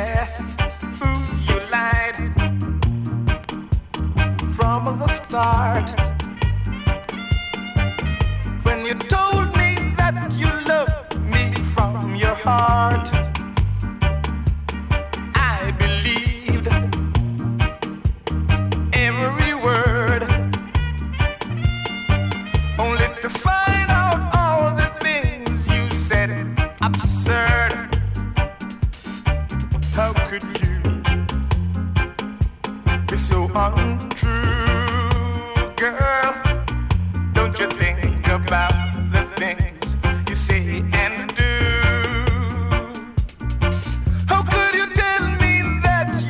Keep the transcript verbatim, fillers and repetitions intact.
Yeah, ooh, you lied from the start when you told me that you loved me from your heart. I believed every word, only to find out all the things you said absurd. How could you be so untrue, girl? Don't you think about the things